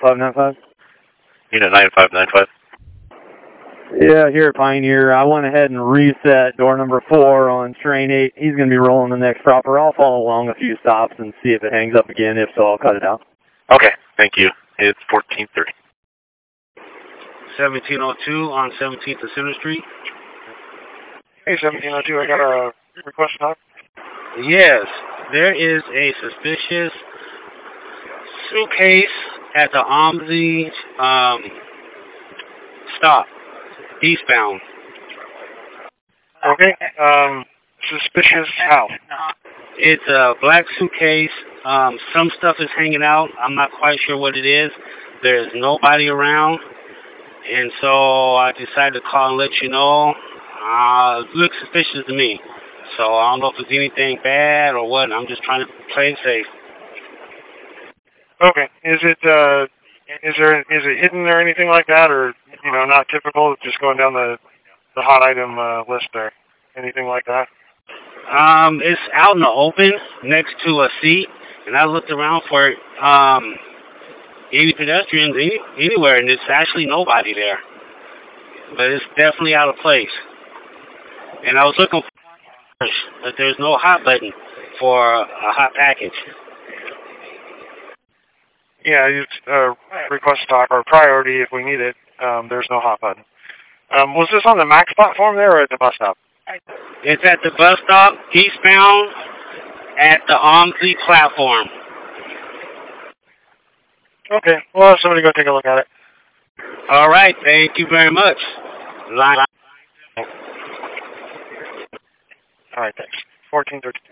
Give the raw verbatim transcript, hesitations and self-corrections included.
five nine five. Unit nine five nine five. Yeah, here at Pioneer, I went ahead and reset door number four on train eight. He's going to be rolling the next proper. I'll follow along a few stops and see if it hangs up again. If so, I'll cut it out. Okay, thank you. It's fourteen thirty. seventeen oh two on seventeenth and Center Street. Hey, seventeen oh two, I got a request to talk. Yes, there is a suspicious suitcase at the OMSI um, stop, eastbound. Okay, um, suspicious how? It's a black suitcase. Um, some stuff is hanging out. I'm not quite sure what it is. There's nobody around. And so I decided to call and let you know. Uh, it looks suspicious to me. So I don't know if it's anything bad or what. I'm just trying to play it safe. Okay. Is it, uh, is there, is it hidden or anything like that, or, you know, not typical, just going down the, the hot item, uh, list there? Anything like that? Um, it's out in the open next to a seat, and I looked around for it. Um, any pedestrians any, anywhere, and there's actually nobody there. But it's definitely out of place. And I was looking for, but there's no hot button for a hot package. Yeah, it's uh, request to talk, or priority if we need it. Um, there's no hot button. Um, was this on the MAX platform there or at the bus stop? It's at the bus stop, eastbound, at the OMSI platform. Okay, well, have somebody go take a look at it. All right, thank you very much. Line. All right, thanks. fourteen thirty.